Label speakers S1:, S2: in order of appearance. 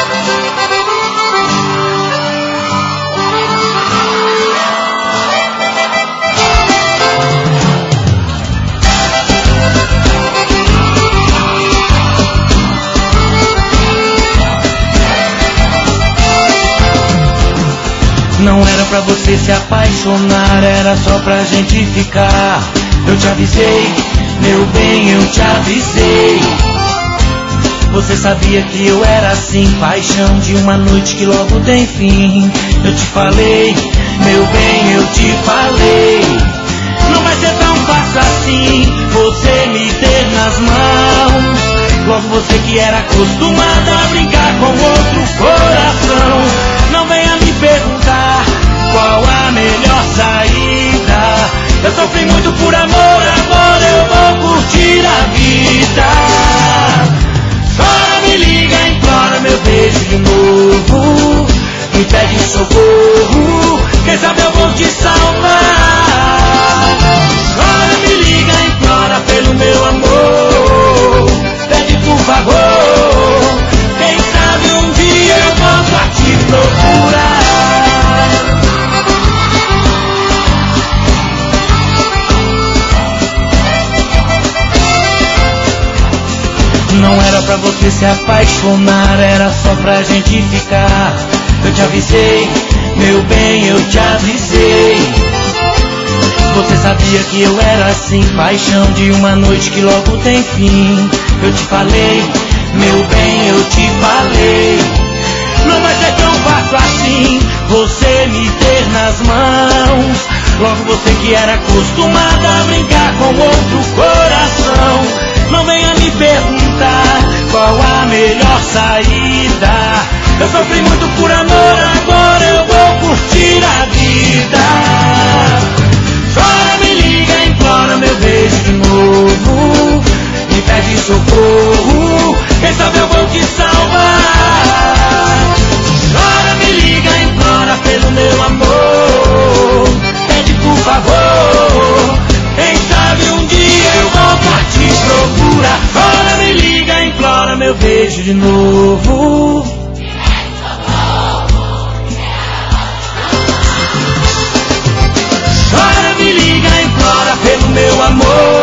S1: Não era pra você se apaixonar, era só pra gente ficar. Eu te avisei, meu bem, eu te avisei. Você sabia que eu era assim, paixão de uma noite que logo tem fim. Eu te falei, meu bem, eu te falei. Não vai ser tão fácil assim, você me ter nas mãos. Logo você que era acostumada a brincar com outro coração. Não venha me perguntar qual a melhor saída. Eu sofri muito por amor, agora eu vou curtir a vida. Chora, me liga, implora meu beijo de novo. Me pede socorro, quem sabe eu vou te salvar. Chora, me liga, implora pelo meu amor. Pede por favor, quem sabe um dia eu volto a te procurar. Não era pra você se apaixonar, era só pra gente ficar. Eu te avisei, meu bem, eu te avisei. Você sabia que eu era assim, paixão de uma noite que logo tem fim. Eu te falei, meu bem, eu te falei. Não vai ser tão fácil assim, você me ter nas mãos. Logo você que era acostumada a brincar com outro coração. Não venha me perguntar qual a melhor saída. Eu sofri muito por amor, agora eu vou curtir a vida. Chora, me liga, implora meu beijo de novo. Me pede socorro, quem sabe eu vou te salvar. Chora, me liga, implora pelo meu amor. Pede por favor, quem sabe um dia eu volto a te procurar. Chora, me liga, implora meu beijo de novo. Chora, me liga, implora pelo meu amor.